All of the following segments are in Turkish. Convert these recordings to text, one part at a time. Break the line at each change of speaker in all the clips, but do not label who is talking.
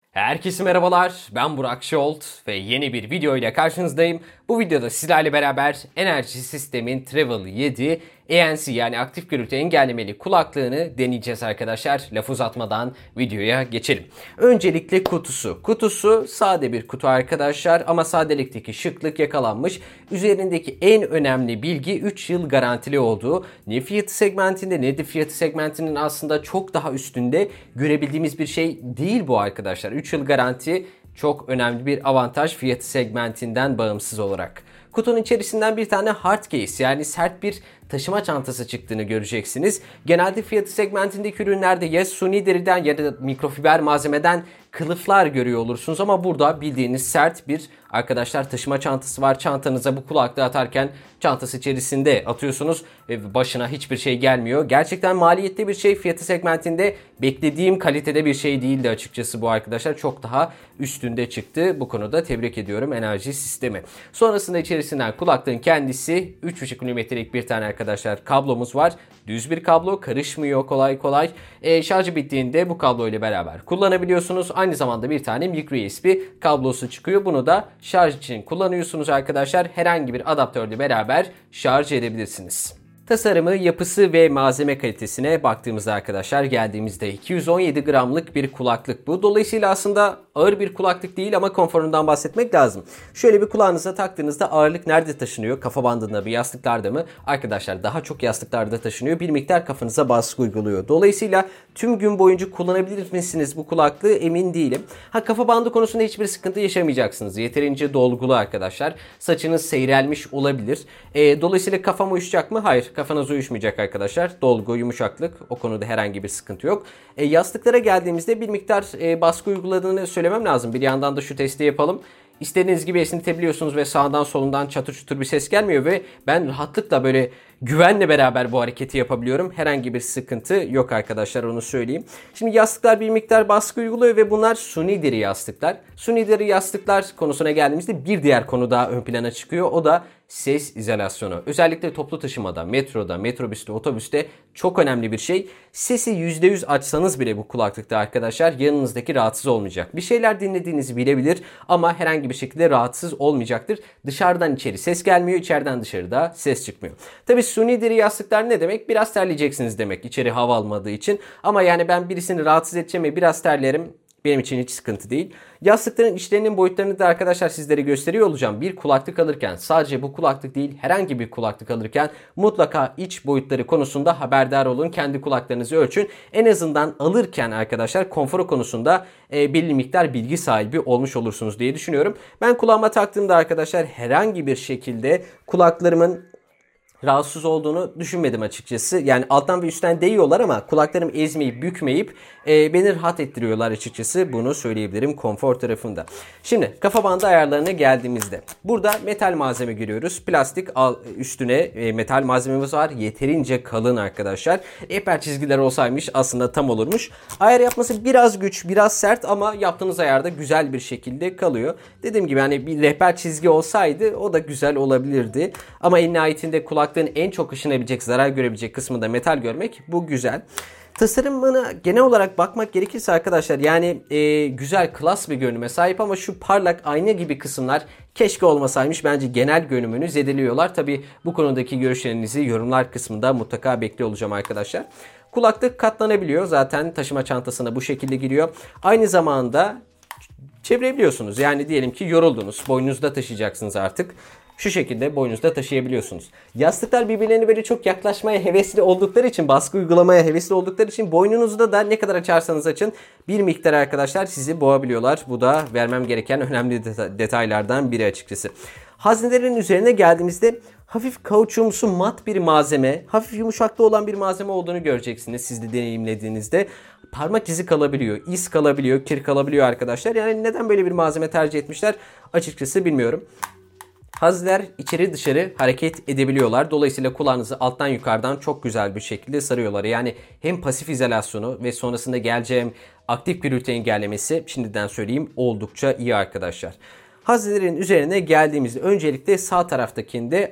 Herkese merhabalar, ben Burak Şolt ve yeni bir video ile karşınızdayım. Bu videoda sizlerle beraber Enerji System'in Travel 7 ANC yani aktif gürültü engellemeli kulaklığını deneyeceğiz arkadaşlar. Laf uzatmadan videoya geçelim. Öncelikle kutusu. Kutusu sade bir kutu arkadaşlar ama sadelikteki şıklık yakalanmış. Üzerindeki en önemli bilgi 3 yıl garantili olduğu. Ne fiyatı segmentinde ne de fiyatı segmentinin aslında çok daha üstünde görebildiğimiz bir şey değil bu arkadaşlar. 3 yıl garanti çok önemli bir avantaj fiyatı segmentinden bağımsız olarak. Kutunun içerisinden bir tane hard case yani sert bir taşıma çantası çıktığını göreceksiniz. Genelde fiyatı segmentindeki ürünlerde ya suni deriden ya da mikrofiber malzemeden kılıflar görüyor olursunuz ama burada bildiğiniz sert bir arkadaşlar taşıma çantası var. Çantanıza bu kulaklığı atarken çantası içerisinde atıyorsunuz ve başına hiçbir şey gelmiyor. Gerçekten maliyetli bir şey, fiyatı segmentinde beklediğim kalitede bir şey değildi açıkçası bu arkadaşlar. Çok daha üstünde çıktı. Bu konuda tebrik ediyorum Enerji Sistemi. Sonrasında içerisinden kulaklığın kendisi 3,5 mm'lik bir tane arkadaşlar kablomuz var. Düz bir kablo, karışmıyor kolay kolay. Şarjı bittiğinde bu kablo ile beraber kullanabiliyorsunuz. Aynı zamanda bir tane micro USB kablosu çıkıyor. Bunu da şarj için kullanıyorsunuz arkadaşlar. Herhangi bir adaptörle beraber şarj edebilirsiniz. Tasarımı, yapısı ve malzeme kalitesine baktığımızda arkadaşlar geldiğimizde 217 gramlık bir kulaklık bu. Dolayısıyla aslında ağır bir kulaklık değil ama konforundan bahsetmek lazım. Şöyle bir kulağınıza taktığınızda ağırlık nerede taşınıyor? Kafa bandında mı, yastıklarda mı? Arkadaşlar daha çok yastıklarda taşınıyor. Bir miktar kafanıza baskı uyguluyor. Dolayısıyla tüm gün boyunca kullanabilir misiniz bu kulaklığı emin değilim. Kafa bandı konusunda hiçbir sıkıntı yaşamayacaksınız. Yeterince dolgulu arkadaşlar. Saçınız seyrelmiş olabilir. Dolayısıyla kafam uyuşacak mı? Hayır. Kafanız uyuşmayacak arkadaşlar. Dolgu, yumuşaklık o konuda herhangi bir sıkıntı yok. Yastıklara geldiğimizde bir miktar baskı uyguladığını söylemem lazım. Bir yandan da şu testi yapalım. İstediğiniz gibi esnetebiliyorsunuz ve sağdan solundan çatır çutur bir ses gelmiyor ve ben rahatlıkla böyle güvenle beraber bu hareketi yapabiliyorum. Herhangi bir sıkıntı yok arkadaşlar, onu söyleyeyim. Şimdi yastıklar bir miktar baskı uyguluyor ve bunlar suni deri yastıklar. Suni deri yastıklar konusuna geldiğimizde bir diğer konu daha ön plana çıkıyor. O da ses izolasyonu. Özellikle toplu taşımada, metroda, metrobüste, otobüste çok önemli bir şey. Sesi %100 açsanız bile bu kulaklıkta arkadaşlar yanınızdaki rahatsız olmayacak. Bir şeyler dinlediğinizi bilebilir ama herhangi bir şekilde rahatsız olmayacaktır. Dışarıdan içeri ses gelmiyor, içeriden dışarıda ses çıkmıyor. Tabii suni deri yastıklar ne demek? Biraz terleyeceksiniz demek içeri hava almadığı için. Ama yani ben birisini rahatsız edeceğim ve biraz terlerim. Benim için hiç sıkıntı değil. Yastıkların içlerinin boyutlarını da arkadaşlar sizlere gösteriyor olacağım. Bir kulaklık alırken, sadece bu kulaklık değil herhangi bir kulaklık alırken mutlaka iç boyutları konusunda haberdar olun. Kendi kulaklarınızı ölçün. En azından alırken arkadaşlar konforu konusunda belli miktar bilgi sahibi olmuş olursunuz diye düşünüyorum. Ben kulağıma taktığımda arkadaşlar herhangi bir şekilde kulaklarımın rahatsız olduğunu düşünmedim açıkçası. Yani alttan ve üstten değiyorlar ama kulaklarım ezmeyip bükmeyip beni rahat ettiriyorlar açıkçası. Bunu söyleyebilirim konfor tarafında. Şimdi kafa bandı ayarlarına geldiğimizde burada metal malzeme görüyoruz. Plastik üstüne metal malzememiz var. Yeterince kalın arkadaşlar. Rehber çizgiler olsaymış aslında tam olurmuş. Ayar yapması biraz güç, biraz sert ama yaptığınız ayarda güzel bir şekilde kalıyor. Dediğim gibi hani bir rehber çizgi olsaydı o da güzel olabilirdi. Ama en nihayetinde kulaklığın en çok ışınabilecek, zarar görebilecek kısmında metal görmek bu güzel. Tasarımına genel olarak bakmak gerekirse arkadaşlar yani güzel, klas bir görünüme sahip ama şu parlak ayna gibi kısımlar keşke olmasaymış. Bence genel görünümünü zedeliyorlar. Tabi bu konudaki görüşlerinizi yorumlar kısmında mutlaka bekliyor olacağım arkadaşlar. Kulaklık katlanabiliyor. Zaten taşıma çantasına bu şekilde giriyor. Aynı zamanda çevirebiliyorsunuz. Yani diyelim ki yoruldunuz. Boynunuzda taşıyacaksınız artık. Şu şekilde boynunuzda taşıyabiliyorsunuz. Yastıklar birbirlerine böyle çok yaklaşmaya hevesli oldukları için, baskı uygulamaya hevesli oldukları için boynunuzda da ne kadar açarsanız açın bir miktar arkadaşlar sizi boğabiliyorlar. Bu da vermem gereken önemli detaylardan biri açıkçası. Haznelerin üzerine geldiğimizde hafif kauçumsu mat bir malzeme, hafif yumuşaklığı olan bir malzeme olduğunu göreceksiniz siz de deneyimlediğinizde. Parmak izi kalabiliyor, iz kalabiliyor, kir kalabiliyor arkadaşlar. Yani neden böyle bir malzeme tercih etmişler açıkçası bilmiyorum. Hazneler içeri dışarı hareket edebiliyorlar. Dolayısıyla kulağınızı alttan yukarıdan çok güzel bir şekilde sarıyorlar. Yani hem pasif izolasyonu ve sonrasında geleceğim aktif gürültü engellemesi şimdiden söyleyeyim oldukça iyi arkadaşlar. Haznelerin üzerine geldiğimizde öncelikle sağ taraftakinde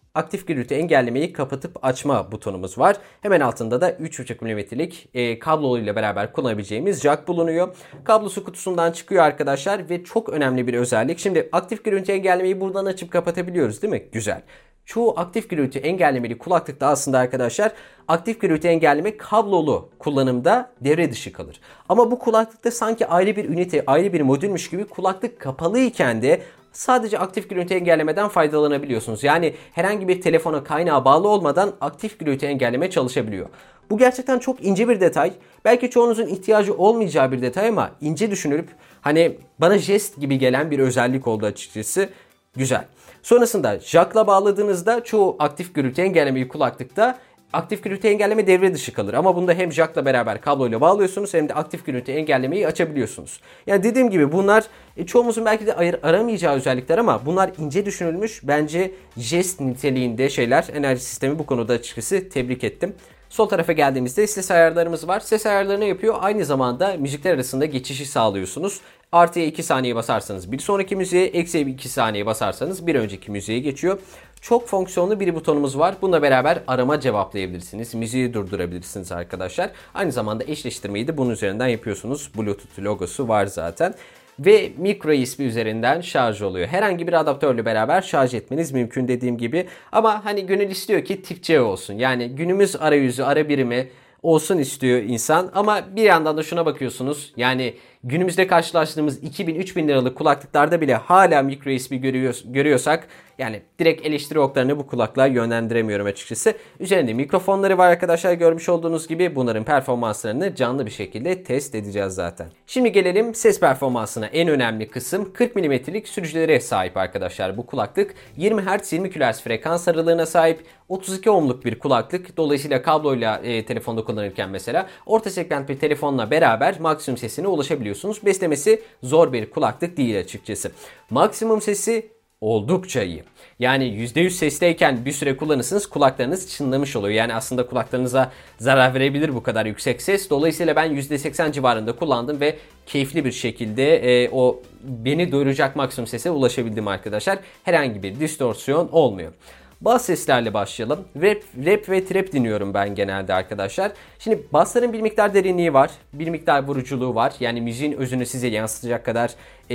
aktif gürültü engellemeyi kapatıp açma butonumuz var. Hemen altında da 3,5 mm'lik kabloluyla beraber kullanabileceğimiz jack bulunuyor. Kablosu kutusundan çıkıyor arkadaşlar ve çok önemli bir özellik. Şimdi aktif gürültü engellemeyi buradan açıp kapatabiliyoruz değil mi? Güzel. Çoğu aktif gürültü engellemeli kulaklıkta aslında arkadaşlar aktif gürültü engelleme kablolu kullanımda devre dışı kalır. Ama bu kulaklıkta sanki ayrı bir ünite, ayrı bir modülmüş gibi kulaklık kapalıyken de sadece aktif gürültü engellemeden faydalanabiliyorsunuz. Yani herhangi bir telefona kaynağa bağlı olmadan aktif gürültü engelleme çalışabiliyor. Bu gerçekten çok ince bir detay. Belki çoğunuzun ihtiyacı olmayacağı bir detay ama ince düşünülüp hani bana jest gibi gelen bir özellik oldu açıkçası. Güzel. Sonrasında jack'la bağladığınızda çoğu aktif gürültü engellemeyi kulaklıkta aktif gürültü engelleme devre dışı kalır. Ama bunda hem jack'la beraber kabloyla bağlıyorsunuz hem de aktif gürültü engellemeyi açabiliyorsunuz. Yani dediğim gibi bunlar çoğumuzun belki de aramayacağı özellikler ama bunlar ince düşünülmüş. Bence jest niteliğinde şeyler. Enerji sistemi bu konuda açıkçası tebrik ettim. Sol tarafa geldiğimizde ses ayarlarımız var. Ses ayarlarını yapıyor. Aynı zamanda müzikler arasında geçişi sağlıyorsunuz. Artıya 2 saniye basarsanız bir sonraki müziğe, eksiye 2 saniye basarsanız bir önceki müziğe geçiyor. Çok fonksiyonlu bir butonumuz var. Bununla beraber arama cevaplayabilirsiniz. Müziği durdurabilirsiniz arkadaşlar. Aynı zamanda eşleştirmeyi de bunun üzerinden yapıyorsunuz. Bluetooth logosu var zaten. Ve micro USB üzerinden şarj oluyor. Herhangi bir adaptörle beraber şarj etmeniz mümkün dediğim gibi. Ama hani gönül istiyor ki tip C olsun. Yani günümüz arayüzü, ara birimi olsun istiyor insan. Ama bir yandan da şuna bakıyorsunuz. Yani günümüzde karşılaştığımız 2000-3000 liralık kulaklıklarda bile hala micro USB görüyorsak yani direkt eleştiri oklarını bu kulaklığa yönlendiremiyorum açıkçası. Üzerinde mikrofonları var arkadaşlar, görmüş olduğunuz gibi. Bunların performanslarını canlı bir şekilde test edeceğiz zaten. Şimdi gelelim ses performansına. En önemli kısım 40 mm'lik sürücülere sahip arkadaşlar bu kulaklık. 20 Hz 20 kHz frekans aralığına sahip. 32 ohmluk bir kulaklık. Dolayısıyla kabloyla telefonda kullanırken mesela orta segment bir telefonla beraber maksimum sesine ulaşabiliyorsunuz. Beslemesi zor bir kulaklık değil açıkçası. Maksimum sesi oldukça iyi. Yani %100 sesteyken bir süre kullanırsınız, kulaklarınız çınlamış oluyor. Yani aslında kulaklarınıza zarar verebilir bu kadar yüksek ses. Dolayısıyla ben %80 civarında kullandım ve keyifli bir şekilde o beni doyuracak maksimum sese ulaşabildim arkadaşlar. Herhangi bir distorsiyon olmuyor. Bas seslerle başlayalım. Rap ve trap dinliyorum ben genelde arkadaşlar. Şimdi bassların bir miktar derinliği var. Bir miktar vuruculuğu var. Yani müziğin özünü size yansıtacak kadar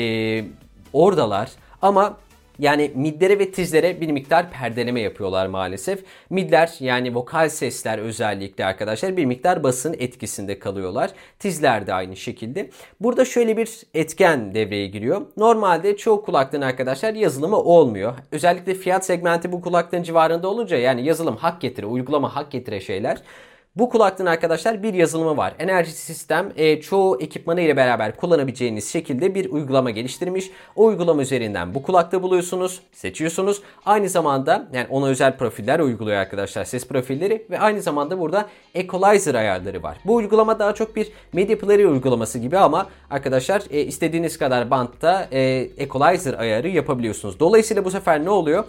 oradalar. Ama yani midlere ve tizlere bir miktar perdeleme yapıyorlar maalesef. Midler yani vokal sesler özellikle arkadaşlar bir miktar basın etkisinde kalıyorlar. Tizler de aynı şekilde. Burada şöyle bir etken devreye giriyor. Normalde çoğu kulaklığın arkadaşlar yazılımı olmuyor. Özellikle fiyat segmenti bu kulaklığın civarında olunca yani yazılım hak getire, uygulama hak getire şeyler. Bu kulaklığın arkadaşlar bir yazılımı var. Enerji sistem çoğu ekipmanı ile beraber kullanabileceğiniz şekilde bir uygulama geliştirmiş. O uygulama üzerinden bu kulaklığı buluyorsunuz, seçiyorsunuz. Aynı zamanda yani ona özel profiller uyguluyor arkadaşlar, ses profilleri ve aynı zamanda burada equalizer ayarları var. Bu uygulama daha çok bir media player uygulaması gibi ama arkadaşlar istediğiniz kadar bantta equalizer ayarı yapabiliyorsunuz. Dolayısıyla bu sefer ne oluyor?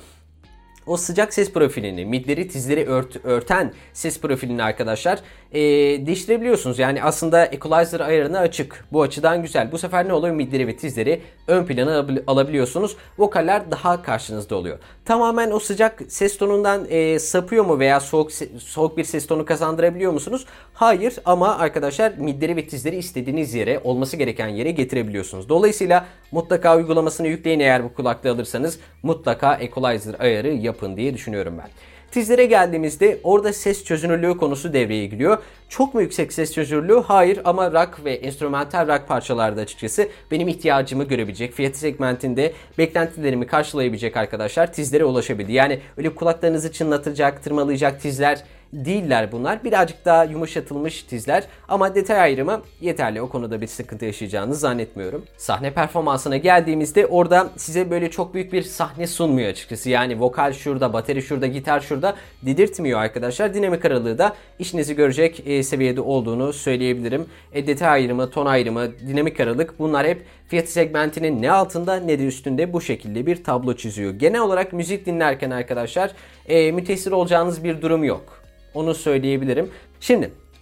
O sıcak ses profilini, midleri, tizleri örten ses profilini arkadaşlar değiştirebiliyorsunuz. Yani aslında equalizer ayarına açık. Bu açıdan güzel. Bu sefer ne oluyor? Midleri ve tizleri ön plana alabiliyorsunuz. Vokaller daha karşınızda oluyor. Tamamen o sıcak ses tonundan sapıyor mu veya soğuk bir ses tonu kazandırabiliyor musunuz? Hayır ama arkadaşlar midleri ve tizleri istediğiniz yere, olması gereken yere getirebiliyorsunuz. Dolayısıyla mutlaka uygulamasını yükleyin eğer bu kulaklığı alırsanız. Mutlaka equalizer ayarı yapın diye düşünüyorum ben. Tizlere geldiğimizde orada ses çözünürlüğü konusu devreye giriyor. Çok mu yüksek ses çözünürlüğü? Hayır ama rock ve enstrümantal rock parçalarda açıkçası benim ihtiyacımı görebilecek, fiyatı segmentinde beklentilerimi karşılayabilecek arkadaşlar tizlere ulaşabildi. Yani öyle kulaklarınızı çınlatacak, tırmalayacak tizler değiller bunlar. Birazcık daha yumuşatılmış tizler ama detay ayrımı yeterli. O konuda bir sıkıntı yaşayacağınızı zannetmiyorum. Sahne performansına geldiğimizde orada size böyle çok büyük bir sahne sunmuyor açıkçası. Yani vokal şurada, bateri şurada, gitar şurada dedirtmiyor arkadaşlar. Dinamik aralığı da işinizi görecek seviyede olduğunu söyleyebilirim. Detay ayrımı, ton ayrımı, dinamik aralık bunlar hep fiyatı segmentinin ne altında ne de üstünde bu şekilde bir tablo çiziyor. Genel olarak müzik dinlerken arkadaşlar müteessir olacağınız bir durum yok. Onu söyleyebilirim. Şimdi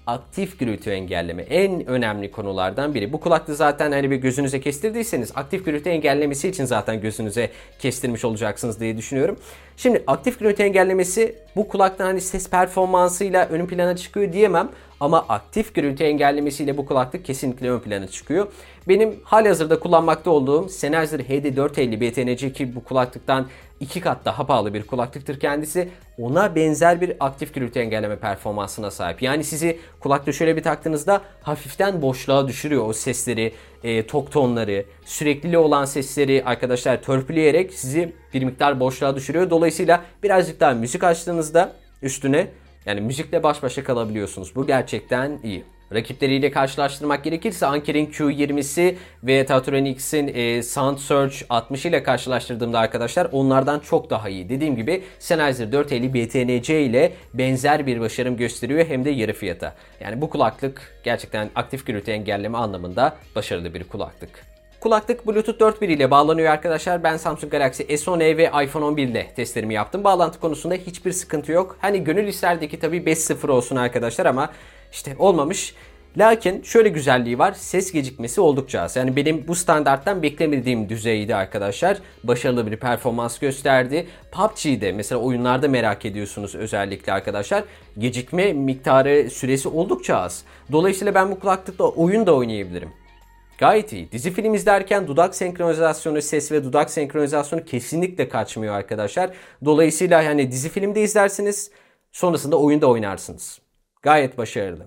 aktif gürültü engelleme en önemli konulardan biri. Bu kulaklığı zaten hani bir gözünüze kestirdiyseniz aktif gürültü engellemesi için zaten gözünüze kestirmiş olacaksınız diye düşünüyorum. Şimdi aktif gürültü engellemesi bu kulaktan hani ses performansıyla ön plana çıkıyor diyemem ama aktif gürültü engellemesiyle bu kulaklık kesinlikle ön plana çıkıyor. Benim halihazırda kullanmakta olduğum Sennheiser HD450 BTNC ki bu kulaklıktan 2 kat daha pahalı bir kulaklıktır kendisi. Ona benzer bir aktif gürültü engelleme performansına sahip. Yani sizi kulaklığı şöyle bir taktığınızda hafiften boşluğa düşürüyor o sesleri, tok tonları, sürekliliği olan sesleri arkadaşlar törpüleyerek sizi bir miktar boşluğa düşürüyor. Dolayısıyla birazcık daha müzik açtığınızda üstüne yani müzikle baş başa kalabiliyorsunuz. Bu gerçekten iyi. Rakipleriyle karşılaştırmak gerekirse Anker'in Q20'si ve Tautronix'in Sound Surge 60 ile karşılaştırdığımda arkadaşlar onlardan çok daha iyi. Dediğim gibi Sennheiser 450 BTNC ile benzer bir başarım gösteriyor hem de yarı fiyata. Yani bu kulaklık gerçekten aktif gürültü engelleme anlamında başarılı bir kulaklık. Kulaklık Bluetooth 4.1 ile bağlanıyor arkadaşlar. Ben Samsung Galaxy S10e ve iPhone 11 ile testlerimi yaptım. Bağlantı konusunda hiçbir sıkıntı yok. Hani gönül isterdeki tabii 5.0 olsun arkadaşlar ama işte olmamış. Lakin şöyle güzelliği var. Ses gecikmesi oldukça az. Yani benim bu standarttan beklemediğim düzeydi arkadaşlar. Başarılı bir performans gösterdi. PUBG'de mesela oyunlarda merak ediyorsunuz özellikle arkadaşlar. Gecikme miktarı süresi oldukça az. Dolayısıyla ben bu kulaklıkla oyun da oynayabilirim. Gayet iyi. Dizi film izlerken dudak senkronizasyonu, ses ve dudak senkronizasyonu kesinlikle kaçmıyor arkadaşlar. Dolayısıyla hani dizi filmde izlersiniz, sonrasında oyunda oynarsınız. Gayet başarılı.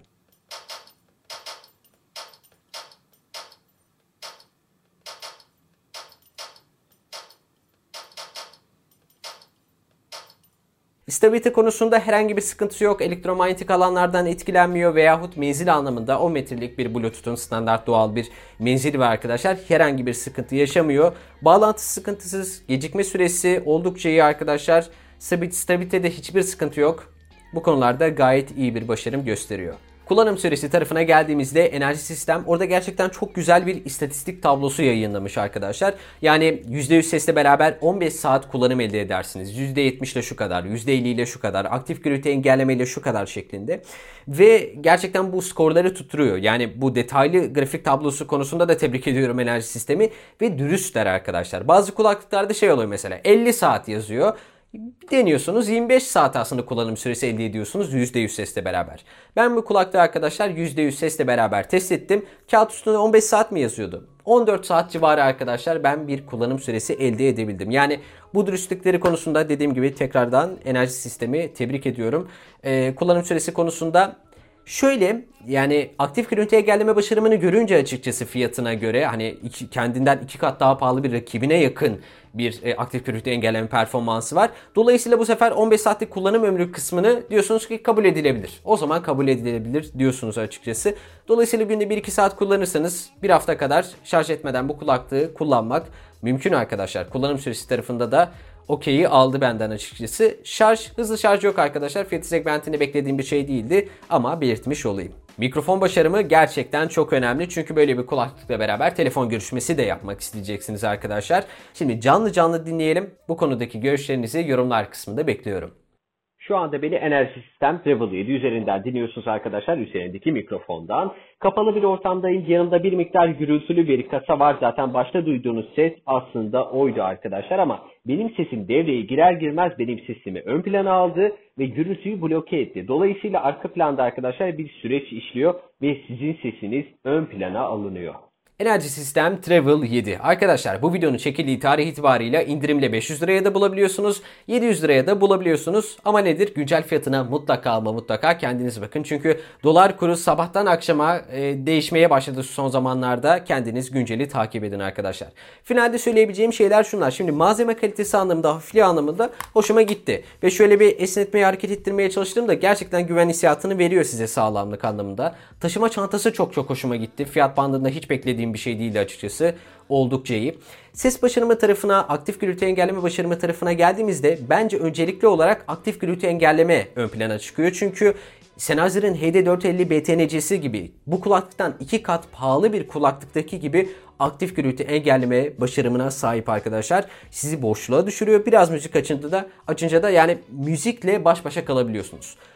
Stabilite konusunda herhangi bir sıkıntısı yok. Elektromanyetik alanlardan etkilenmiyor veyahut menzil anlamında 10 metrelik bir Bluetooth'un standart doğal bir menzili var arkadaşlar. Herhangi bir sıkıntı yaşamıyor. Bağlantı sıkıntısız, gecikme süresi oldukça iyi arkadaşlar. Stabilitede hiçbir sıkıntı yok. Bu konularda gayet iyi bir başarım gösteriyor. Kullanım süresi tarafına geldiğimizde Enerji Sistem orada gerçekten çok güzel bir istatistik tablosu yayınlamış arkadaşlar. Yani %100 sesle beraber 15 saat kullanım elde edersiniz. %70 ile şu kadar, %50 ile şu kadar, aktif gürültü engelleme ile şu kadar şeklinde. Ve gerçekten bu skorları tutturuyor. Yani bu detaylı grafik tablosu konusunda da tebrik ediyorum Enerji Sistemi. Ve dürüstler arkadaşlar. Bazı kulaklıklarda şey oluyor mesela 50 saat yazıyor. Deniyorsunuz 25 saat aslında kullanım süresi elde ediyorsunuz %100 sesle beraber. Ben bu kulaklığı arkadaşlar %100 sesle beraber test ettim. Kağıt üstünde 15 saat mi yazıyordu? 14 saat civarı arkadaşlar ben bir kullanım süresi elde edebildim. Yani bu dürüstlükleri konusunda dediğim gibi tekrardan Enerji Sistemi tebrik ediyorum. Kullanım süresi konusunda şöyle yani aktif gürültü engelleme başarımını görünce açıkçası fiyatına göre hani kendinden 2 kat daha pahalı bir rakibine yakın bir aktif gürültü engelleme performansı var. Dolayısıyla bu sefer 15 saatlik kullanım ömrü kısmını diyorsunuz ki kabul edilebilir. O zaman kabul edilebilir diyorsunuz açıkçası. Dolayısıyla günde 1-2 saat kullanırsanız bir hafta kadar şarj etmeden bu kulaklığı kullanmak mümkün arkadaşlar. Kullanım süresi tarafında da okey'i aldı benden açıkçası. Hızlı şarj yok arkadaşlar. Fiyatı segmentinde beklediğim bir şey değildi ama belirtmiş olayım. Mikrofon başarımı gerçekten çok önemli. Çünkü böyle bir kulaklıkla beraber telefon görüşmesi de yapmak isteyeceksiniz arkadaşlar. Şimdi canlı dinleyelim. Bu konudaki görüşlerinizi yorumlar kısmında bekliyorum. Şu anda beni Enerji Sistem Travel 7 üzerinden dinliyorsunuz arkadaşlar. Üzerindeki mikrofondan. Kapalı bir ortamdayım. Yanımda bir miktar gürültülü bir kasa var. Zaten başta duyduğunuz ses aslında oydu arkadaşlar ama benim sesim devreye girer girmez benim sesimi ön plana aldı ve gürültüyü bloke etti. Dolayısıyla arka planda arkadaşlar bir süreç işliyor ve sizin sesiniz ön plana alınıyor. Enerji Sistem Travel 7. Arkadaşlar bu videonun çekildiği tarih itibarıyla indirimle 500 liraya da bulabiliyorsunuz. 700 liraya da bulabiliyorsunuz. Ama nedir? Güncel fiyatına mutlaka ama mutlaka kendiniz bakın. Çünkü dolar kuru sabahtan akşama değişmeye başladı son zamanlarda. Kendiniz günceli takip edin arkadaşlar. Finalde söyleyebileceğim şeyler şunlar. Şimdi malzeme kalitesi anlamında, hafifliği anlamında hoşuma gitti. Ve şöyle bir esnetmeye, hareket ettirmeye çalıştığımda gerçekten güven hissiyatını veriyor size sağlamlık anlamında. Taşıma çantası çok hoşuma gitti. Fiyat bandında hiç beklediğim bir şey değildi açıkçası. Oldukça iyi. Ses başarımı tarafına, aktif gürültü engelleme başarımı tarafına geldiğimizde bence öncelikli olarak aktif gürültü engelleme ön plana çıkıyor. Çünkü Sennheiser'ın HD450 BTNC'si gibi bu kulaklıktan 2 kat pahalı bir kulaklıktaki gibi aktif gürültü engelleme başarımına sahip arkadaşlar. Sizi boşluğa düşürüyor. Biraz müzik açınca da yani müzikle baş başa kalabiliyorsunuz.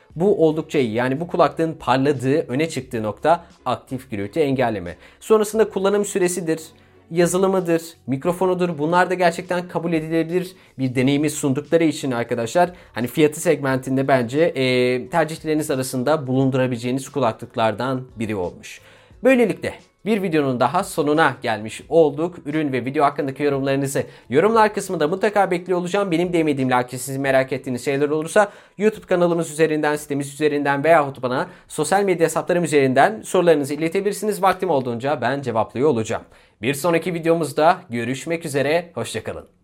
Bu oldukça iyi. Yani bu kulaklığın parladığı, öne çıktığı nokta aktif gürültü engelleme. Sonrasında kullanım süresidir, yazılımıdır, mikrofonudur. Bunlar da gerçekten kabul edilebilir bir deneyimi sundukları için arkadaşlar hani fiyatı segmentinde bence tercihleriniz arasında bulundurabileceğiniz kulaklıklardan biri olmuş. Böylelikle bir videonun daha sonuna gelmiş olduk. Ürün ve video hakkındaki yorumlarınızı yorumlar kısmında mutlaka bekliyor olacağım. Benim demediğim lakin sizin merak ettiğiniz şeyler olursa YouTube kanalımız üzerinden, sitemiz üzerinden veyahut bana sosyal medya hesaplarım üzerinden sorularınızı iletebilirsiniz. Vaktim olduğunca ben cevaplıyor olacağım. Bir sonraki videomuzda görüşmek üzere. Hoşça kalın.